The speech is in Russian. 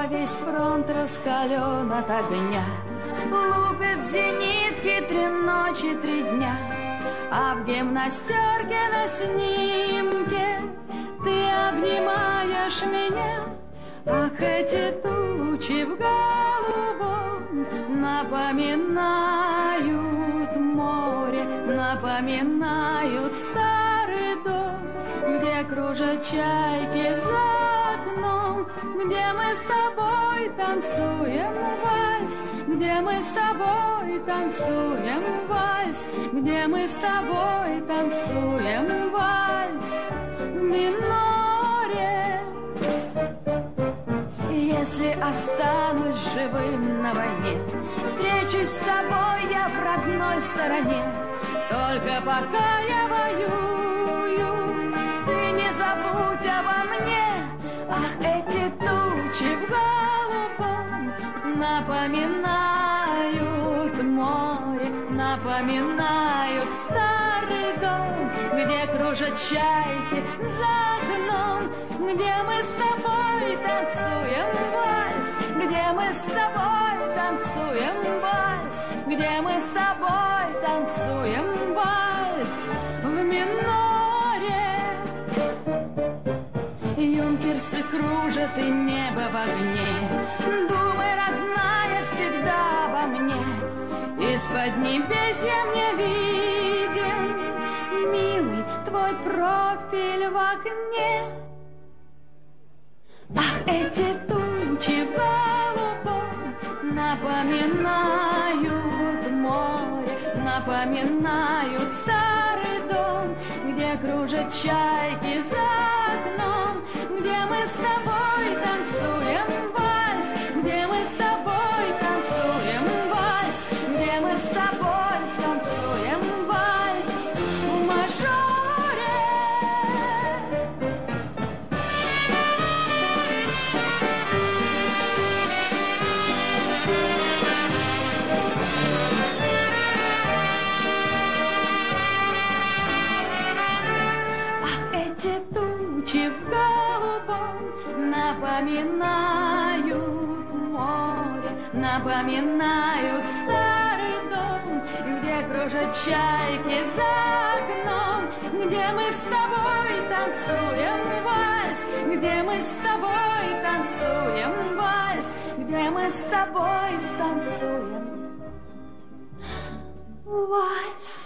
весь фронт раскален от огня. Лупят зенитки 3 ночи, 3 дня. А в гимнастерке на снимке ты обнимаешь меня. Ах, эти тучи в голубом напоминают море, напоминают старый дом, где кружат чайки за окном, где мы с тобой танцуем вальс, где мы с тобой танцуем вальс, где мы с тобой танцуем вальс в миноре. Если останусь живым на войне, встречусь с тобой я в родной стороне. Только пока я воюю, ты не забудь обо мне. Ах, эти тучи в голубом напоминают море, напоминают старый дом, где кружат чайки за окном, где мы с тобой танцуем вальс, где мы с тобой танцуем вальс, где мы с тобой танцуем вальс в миноре. Юнкерсы кружат и небо в огне. Думай, родная, всегда обо мне. Из-под небес я мне виден, милый, твой профиль в окне. Ах, эти тучи в голубом напоминают море, напоминают старый дом, где кружат чайки за окном, где мы с тобой танцуем вальс, где мы с тобой танцуем вальс, где мы с тобой танцуем вальс в мажоре. Эти тучи в голубом напоминают море, напоминают старый дом, где кружат чайки за окном, где мы с тобой танцуем вальс, где мы с тобой танцуем вальс, где мы с тобой станцуем вальс.